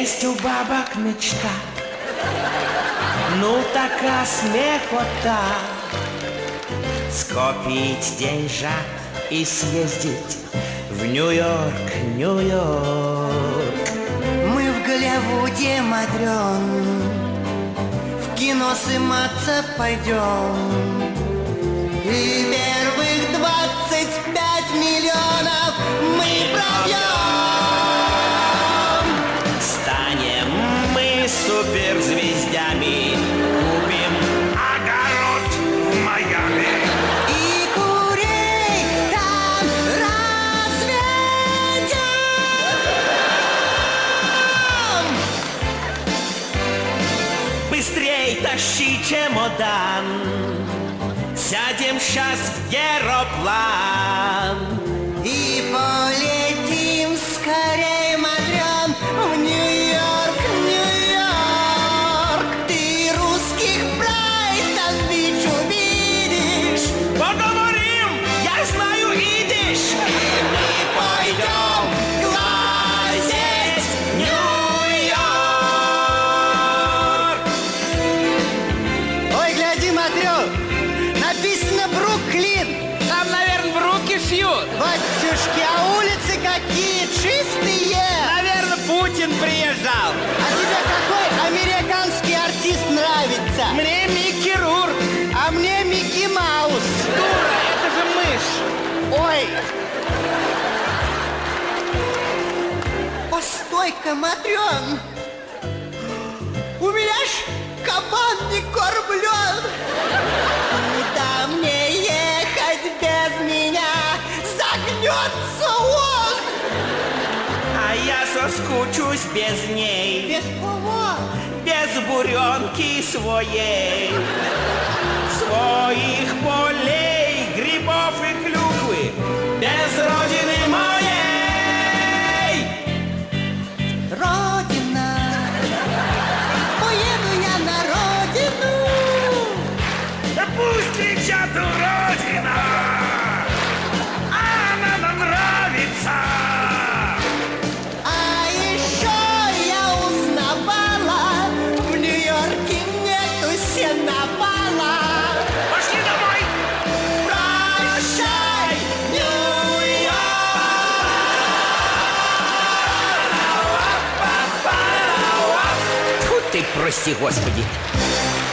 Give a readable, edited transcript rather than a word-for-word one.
Есть у бабок мечта, ну така смехота, скопить деньжат и съездить в Нью-Йорк, Нью-Йорк. Мы в Голливуде, Матрён, в кино сниматься пойдем. И первых 25 миллионов мы пробьем. Станем мы суперзвездями, купим огород в Майами. И курей там разведем. Быстрей тащи чемодан, сядем сейчас в аэроплан И полетим скорей, Матрён, в Нью-Йорк, Нью-Йорк. Ты русских Брайтон-Бич увидишь. Поговорим, я знаю идиш. И мы пойдем глазеть Нью-Йорк. Ой, гляди, Матрён, написано Бруклин. Там, наверное, бруки шьют. Батюшки, а улицы какие чистые! Наверное, Путин приезжал. А тебе какой американский артист нравится? Мне Микки Рурк. А мне Микки Маус. Дура, это же мышь. Ой! Постой-ка, Матрён! У меня ж кабан не кормлен! Куда мне ехать без меня? Загнется он! А я соскучусь без ней, Без кого? без буренки своей, своих полей, грибов и клюквы, без родины моей. Родина! Поеду я на родину! Да пусть кричат уродина, она нам нравится. А еще я узнавала, в Нью-Йорке нету сеновала. Пошли домой. Прощай, Нью-Йорк! Тьфу ты, прости, Господи.